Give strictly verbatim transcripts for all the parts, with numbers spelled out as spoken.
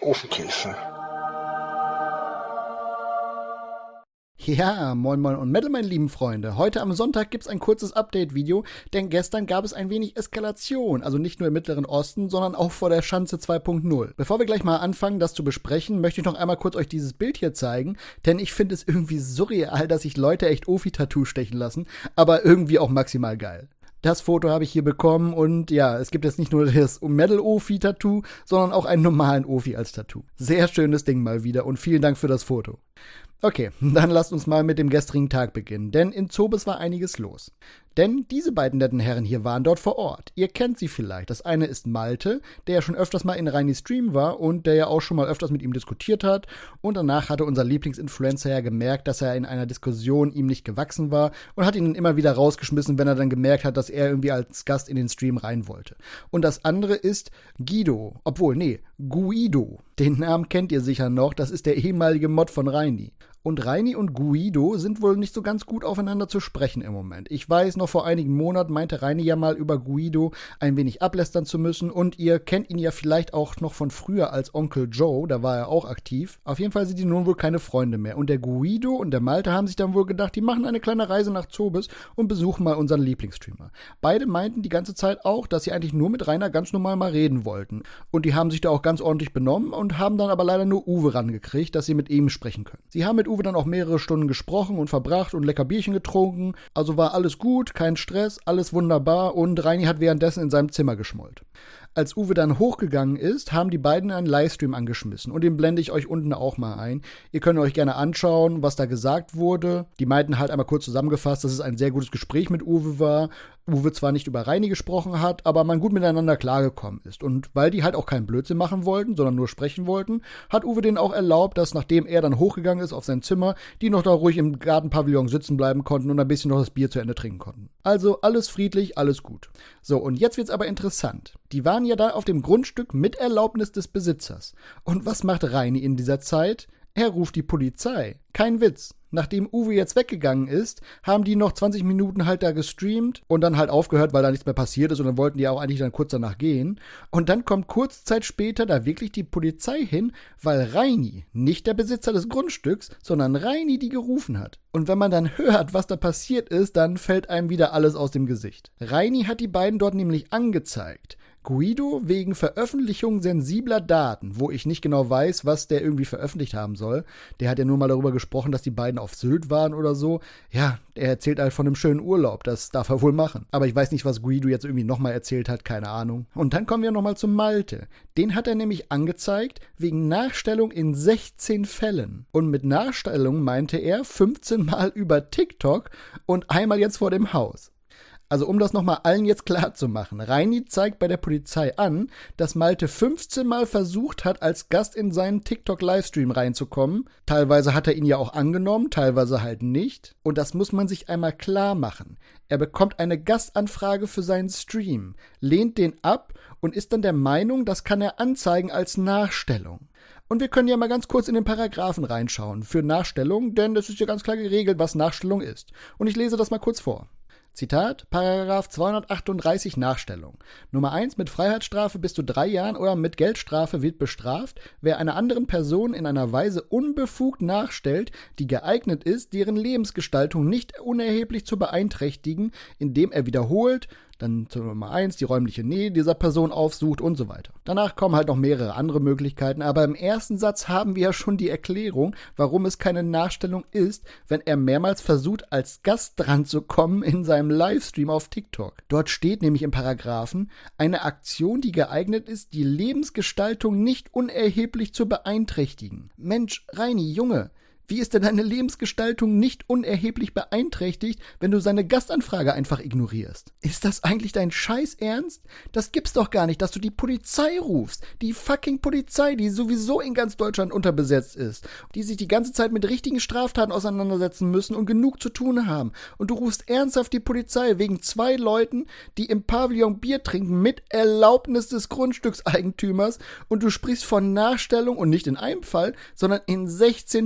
Ofenkäse. Ja, moin moin und Metal, meine lieben Freunde. Heute am Sonntag gibt's ein kurzes Update-Video, denn gestern gab es ein wenig Eskalation, also nicht nur im Mittleren Osten, sondern auch vor der Schanze zwei Punkt null. Bevor wir gleich mal anfangen, das zu besprechen, möchte ich noch einmal kurz euch dieses Bild hier zeigen, denn ich finde es irgendwie surreal, dass sich Leute echt Ofi-Tattoo stechen lassen, aber irgendwie auch maximal geil. Das Foto habe ich hier bekommen und ja, es gibt jetzt nicht nur das Metal-Ofi-Tattoo, sondern auch einen normalen Ofi als Tattoo. Sehr schönes Ding mal wieder und vielen Dank für das Foto. Okay, dann lasst uns mal mit dem gestrigen Tag beginnen, denn in Zobes war einiges los. Denn diese beiden netten Herren hier waren dort vor Ort. Ihr kennt sie vielleicht. Das eine ist Malte, der ja schon öfters mal in Reinis Stream war und der ja auch schon mal öfters mit ihm diskutiert hat. Und danach hatte unser Lieblingsinfluencer ja gemerkt, dass er in einer Diskussion ihm nicht gewachsen war und hat ihn immer wieder rausgeschmissen, wenn er dann gemerkt hat, dass er irgendwie als Gast in den Stream rein wollte. Und das andere ist Guido, obwohl, nee, Guido. Den Namen kennt ihr sicher noch, das ist der ehemalige Mod von Reini. Und Reini und Guido sind wohl nicht so ganz gut aufeinander zu sprechen im Moment. Ich weiß, noch vor einigen Monaten meinte Reini ja mal über Guido ein wenig ablästern zu müssen und ihr kennt ihn ja vielleicht auch noch von früher als Onkel Joe, da war er auch aktiv. Auf jeden Fall sind die nun wohl keine Freunde mehr. Und der Guido und der Malte haben sich dann wohl gedacht, die machen eine kleine Reise nach Zobes und besuchen mal unseren Lieblingsstreamer. Beide meinten die ganze Zeit auch, dass sie eigentlich nur mit Rainer ganz normal mal reden wollten. Und die haben sich da auch ganz ordentlich benommen und haben dann aber leider nur Uwe rangekriegt, dass sie mit ihm sprechen können. Sie haben mit Uwe dann auch mehrere Stunden gesprochen und verbracht und lecker Bierchen getrunken. Also war alles gut, kein Stress, alles wunderbar und Reini hat währenddessen in seinem Zimmer geschmollt. Als Uwe dann hochgegangen ist, haben die beiden einen Livestream angeschmissen und den blende ich euch unten auch mal ein. Ihr könnt euch gerne anschauen, was da gesagt wurde. Die meinten halt einmal kurz zusammengefasst, dass es ein sehr gutes Gespräch mit Uwe war. Uwe zwar nicht über Reini gesprochen hat, aber man gut miteinander klargekommen ist. Und weil die halt auch keinen Blödsinn machen wollten, sondern nur sprechen wollten, hat Uwe denen auch erlaubt, dass nachdem er dann hochgegangen ist auf sein Zimmer, die noch da ruhig im Gartenpavillon sitzen bleiben konnten und ein bisschen noch das Bier zu Ende trinken konnten. Also alles friedlich, alles gut. So, und jetzt wird's aber interessant. Die waren ja da auf dem Grundstück mit Erlaubnis des Besitzers. Und was macht Reini in dieser Zeit? Er ruft die Polizei. Kein Witz. Nachdem Uwe jetzt weggegangen ist, haben die noch zwanzig Minuten halt da gestreamt und dann halt aufgehört, weil da nichts mehr passiert ist und dann wollten die auch eigentlich dann kurz danach gehen. Und dann kommt kurze Zeit später da wirklich die Polizei hin, weil Reini, nicht der Besitzer des Grundstücks, sondern Reini die gerufen hat. Und wenn man dann hört, was da passiert ist, dann fällt einem wieder alles aus dem Gesicht. Reini hat die beiden dort nämlich angezeigt. Guido wegen Veröffentlichung sensibler Daten, wo ich nicht genau weiß, was der irgendwie veröffentlicht haben soll. Der hat ja nur mal darüber gesprochen, dass die beiden auf Sylt waren oder so. Ja, er erzählt halt von einem schönen Urlaub, das darf er wohl machen. Aber ich weiß nicht, was Guido jetzt irgendwie nochmal erzählt hat, keine Ahnung. Und dann kommen wir nochmal zum Malte. Den hat er nämlich angezeigt wegen Nachstellung in sechzehn Fällen. Und mit Nachstellung meinte er fünfzehn Mal über TikTok und einmal jetzt vor dem Haus. Also um das nochmal allen jetzt klar zu machen, Reini zeigt bei der Polizei an, dass Malte fünfzehn Mal versucht hat, als Gast in seinen TikTok-Livestream reinzukommen. Teilweise hat er ihn ja auch angenommen, teilweise halt nicht. Und das muss man sich einmal klar machen. Er bekommt eine Gastanfrage für seinen Stream, lehnt den ab und ist dann der Meinung, das kann er anzeigen als Nachstellung. Und wir können ja mal ganz kurz in den Paragraphen reinschauen für Nachstellung, denn das ist ja ganz klar geregelt, was Nachstellung ist. Und ich lese das mal kurz vor. Zitat, Paragraph zweihundertachtunddreißig Nachstellung. Nummer eins, mit Freiheitsstrafe bis zu drei Jahren oder mit Geldstrafe wird bestraft, wer einer anderen Person in einer Weise unbefugt nachstellt, die geeignet ist, deren Lebensgestaltung nicht unerheblich zu beeinträchtigen, indem er wiederholt, dann zur Nummer eins die räumliche Nähe dieser Person aufsucht und so weiter. Danach kommen halt noch mehrere andere Möglichkeiten, aber im ersten Satz haben wir ja schon die Erklärung, warum es keine Nachstellung ist, wenn er mehrmals versucht, als Gast dran zu kommen in seinem Livestream auf TikTok. Dort steht nämlich im Paragraphen, eine Aktion, die geeignet ist, die Lebensgestaltung nicht unerheblich zu beeinträchtigen. Mensch, Reini, Junge, wie ist denn deine Lebensgestaltung nicht unerheblich beeinträchtigt, wenn du seine Gastanfrage einfach ignorierst? Ist das eigentlich dein Scheiß-Ernst? Das gibt's doch gar nicht, dass du die Polizei rufst. Die fucking Polizei, die sowieso in ganz Deutschland unterbesetzt ist. Die sich die ganze Zeit mit richtigen Straftaten auseinandersetzen müssen und genug zu tun haben. Und du rufst ernsthaft die Polizei wegen zwei Leuten, die im Pavillon Bier trinken mit Erlaubnis des Grundstückseigentümers und du sprichst von Nachstellung und nicht in einem Fall, sondern in sechzehn Fällen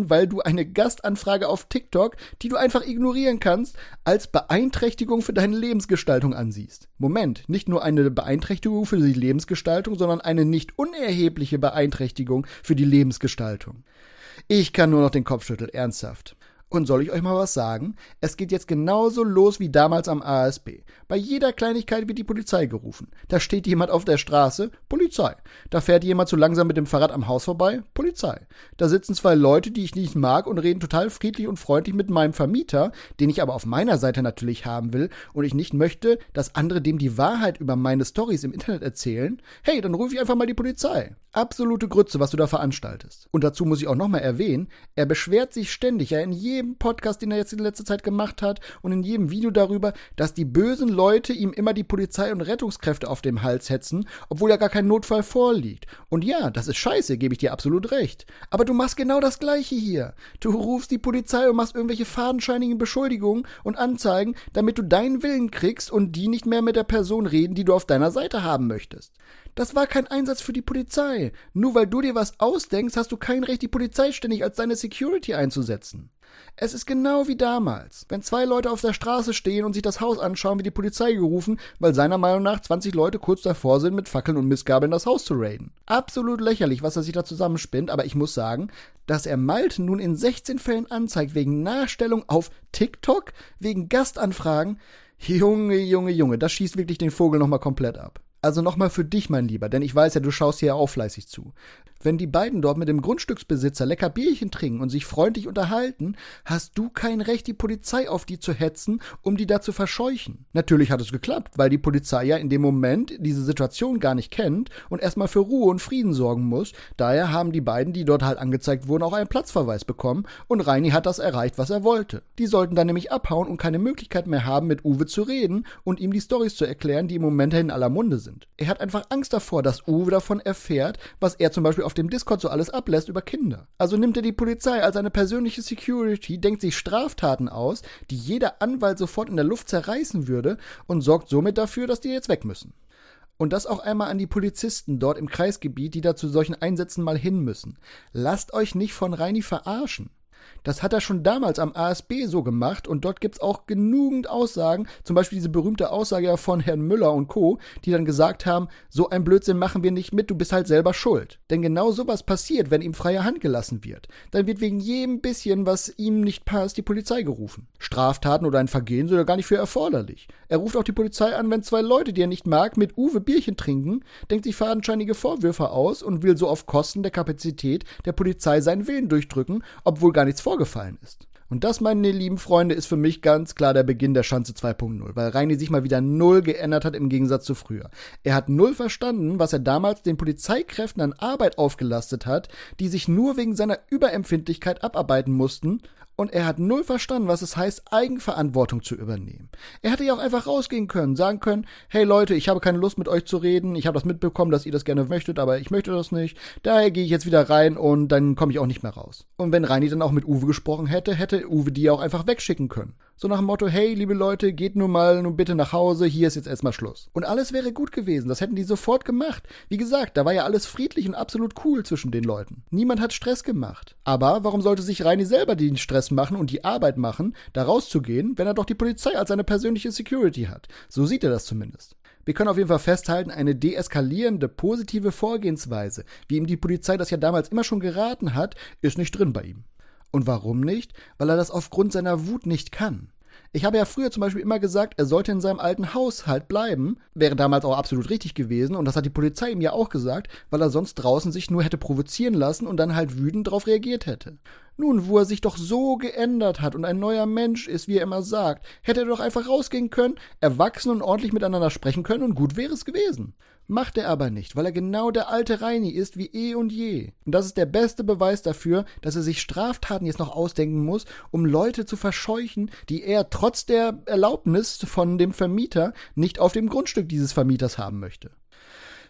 machen, weil du eine Gastanfrage auf TikTok, die du einfach ignorieren kannst, als Beeinträchtigung für deine Lebensgestaltung ansiehst. Moment, nicht nur eine Beeinträchtigung für die Lebensgestaltung, sondern eine nicht unerhebliche Beeinträchtigung für die Lebensgestaltung. Ich kann nur noch den Kopf schütteln, ernsthaft. Und soll ich euch mal was sagen? Es geht jetzt genauso los wie damals am A S B. Bei jeder Kleinigkeit wird die Polizei gerufen. Da steht jemand auf der Straße, Polizei. Da fährt jemand zu langsam mit dem Fahrrad am Haus vorbei, Polizei. Da sitzen zwei Leute, die ich nicht mag und reden total friedlich und freundlich mit meinem Vermieter, den ich aber auf meiner Seite natürlich haben will und ich nicht möchte, dass andere dem die Wahrheit über meine Storys im Internet erzählen. Hey, dann rufe ich einfach mal die Polizei. Absolute Grütze, was du da veranstaltest. Und dazu muss ich auch nochmal erwähnen, er beschwert sich ständig, ja in jedem Podcast, den er jetzt in letzter Zeit gemacht hat und in jedem Video darüber, dass die bösen Leute ihm immer die Polizei und Rettungskräfte auf dem Hals hetzen, obwohl ja gar kein Notfall vorliegt. Und ja, das ist scheiße, gebe ich dir absolut recht. Aber du machst genau das Gleiche hier. Du rufst die Polizei und machst irgendwelche fadenscheinigen Beschuldigungen und Anzeigen, damit du deinen Willen kriegst und die nicht mehr mit der Person reden, die du auf deiner Seite haben möchtest. Das war kein Einsatz für die Polizei. Nur weil du dir was ausdenkst, hast du kein Recht, die Polizei ständig als deine Security einzusetzen. Es ist genau wie damals, wenn zwei Leute auf der Straße stehen und sich das Haus anschauen, wird die Polizei gerufen, weil seiner Meinung nach zwanzig Leute kurz davor sind, mit Fackeln und Mistgabeln das Haus zu raiden. Absolut lächerlich, was er sich da zusammenspinnt, aber ich muss sagen, dass er Malte nun in sechzehn Fällen anzeigt wegen Nachstellung auf TikTok, wegen Gastanfragen. Junge, Junge, Junge, das schießt wirklich den Vogel nochmal komplett ab. Also nochmal für dich, mein Lieber, denn ich weiß ja, du schaust hier ja auch fleißig zu. Wenn die beiden dort mit dem Grundstücksbesitzer lecker Bierchen trinken und sich freundlich unterhalten, hast du kein Recht, die Polizei auf die zu hetzen, um die da zu verscheuchen. Natürlich hat es geklappt, weil die Polizei ja in dem Moment diese Situation gar nicht kennt und erstmal für Ruhe und Frieden sorgen muss. Daher haben die beiden, die dort halt angezeigt wurden, auch einen Platzverweis bekommen und Reini hat das erreicht, was er wollte. Die sollten dann nämlich abhauen und keine Möglichkeit mehr haben, mit Uwe zu reden und ihm die Storys zu erklären, die im Moment in aller Munde sind. Er hat einfach Angst davor, dass Uwe davon erfährt, was er zum Beispiel auf dem Discord so alles ablässt über Kinder. Also nimmt er die Polizei als eine persönliche Security, denkt sich Straftaten aus, die jeder Anwalt sofort in der Luft zerreißen würde und sorgt somit dafür, dass die jetzt weg müssen. Und das auch einmal an die Polizisten dort im Kreisgebiet, die da zu solchen Einsätzen mal hin müssen. Lasst euch nicht von Reini verarschen. Das hat er schon damals am A S B so gemacht und dort gibt's auch genügend Aussagen, zum Beispiel diese berühmte Aussage von Herrn Müller und Co., die dann gesagt haben, so ein Blödsinn machen wir nicht mit, du bist halt selber schuld. Denn genau sowas passiert, wenn ihm freie Hand gelassen wird. Dann wird wegen jedem bisschen, was ihm nicht passt, die Polizei gerufen. Straftaten oder ein Vergehen sind ja gar nicht für erforderlich. Er ruft auch die Polizei an, wenn zwei Leute, die er nicht mag, mit Uwe Bierchen trinken, denkt sich fadenscheinige Vorwürfe aus und will so auf Kosten der Kapazität der Polizei seinen Willen durchdrücken, obwohl gar nichts vorgefallen ist. Und das, meine lieben Freunde, ist für mich ganz klar der Beginn der Schanze zwei Punkt null, weil Reini sich mal wieder null geändert hat im Gegensatz zu früher. Er hat null verstanden, was er damals den Polizeikräften an Arbeit aufgelastet hat, die sich nur wegen seiner Überempfindlichkeit abarbeiten mussten. Und er hat null verstanden, was es heißt, Eigenverantwortung zu übernehmen. Er hätte ja auch einfach rausgehen können, sagen können, hey Leute, ich habe keine Lust mit euch zu reden, ich habe das mitbekommen, dass ihr das gerne möchtet, aber ich möchte das nicht. Daher gehe ich jetzt wieder rein und dann komme ich auch nicht mehr raus. Und wenn Reini dann auch mit Uwe gesprochen hätte, hätte Uwe die ja auch einfach wegschicken können. So nach dem Motto, hey, liebe Leute, geht nun mal nun bitte nach Hause, hier ist jetzt erstmal Schluss. Und alles wäre gut gewesen, das hätten die sofort gemacht. Wie gesagt, da war ja alles friedlich und absolut cool zwischen den Leuten. Niemand hat Stress gemacht. Aber warum sollte sich Reini selber den Stress machen und die Arbeit machen, da rauszugehen, wenn er doch die Polizei als seine persönliche Security hat? So sieht er das zumindest. Wir können auf jeden Fall festhalten, eine deeskalierende, positive Vorgehensweise, wie ihm die Polizei das ja damals immer schon geraten hat, ist nicht drin bei ihm. Und warum nicht? Weil er das aufgrund seiner Wut nicht kann. Ich habe ja früher zum Beispiel immer gesagt, er sollte in seinem alten Haushalt bleiben. Wäre damals auch absolut richtig gewesen und das hat die Polizei ihm ja auch gesagt, weil er sonst draußen sich nur hätte provozieren lassen und dann halt wütend darauf reagiert hätte. Nun, wo er sich doch so geändert hat und ein neuer Mensch ist, wie er immer sagt, hätte er doch einfach rausgehen können, erwachsen und ordentlich miteinander sprechen können und gut wäre es gewesen. Macht er aber nicht, weil er genau der alte Reini ist wie eh und je. Und das ist der beste Beweis dafür, dass er sich Straftaten jetzt noch ausdenken muss, um Leute zu verscheuchen, die er trotz der Erlaubnis von dem Vermieter nicht auf dem Grundstück dieses Vermieters haben möchte.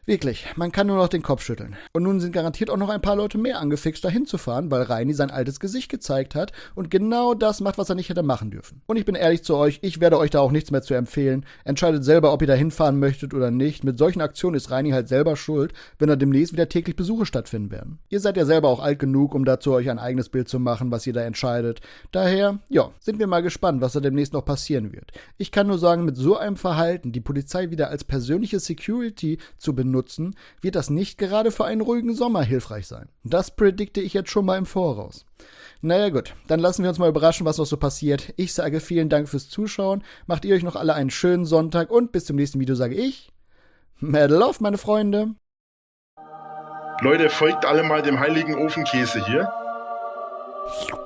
Wirklich, man kann nur noch den Kopf schütteln. Und nun sind garantiert auch noch ein paar Leute mehr angefixt, da hinzufahren, weil Reini sein altes Gesicht gezeigt hat und genau das macht, was er nicht hätte machen dürfen. Und ich bin ehrlich zu euch, ich werde euch da auch nichts mehr zu empfehlen. Entscheidet selber, ob ihr da hinfahren möchtet oder nicht. Mit solchen Aktionen ist Reini halt selber schuld, wenn da demnächst wieder täglich Besuche stattfinden werden. Ihr seid ja selber auch alt genug, um dazu euch ein eigenes Bild zu machen, was ihr da entscheidet. Daher, ja, sind wir mal gespannt, was da demnächst noch passieren wird. Ich kann nur sagen, mit so einem Verhalten die Polizei wieder als persönliche Security zu benutzen, nutzen, wird das nicht gerade für einen ruhigen Sommer hilfreich sein. Das predikte ich jetzt schon mal im Voraus. Naja gut, dann lassen wir uns mal überraschen, was noch so passiert. Ich sage vielen Dank fürs Zuschauen, macht ihr euch noch alle einen schönen Sonntag und bis zum nächsten Video sage ich, Medal auf, meine Freunde. Leute, folgt alle mal dem heiligen Ofenkäse hier.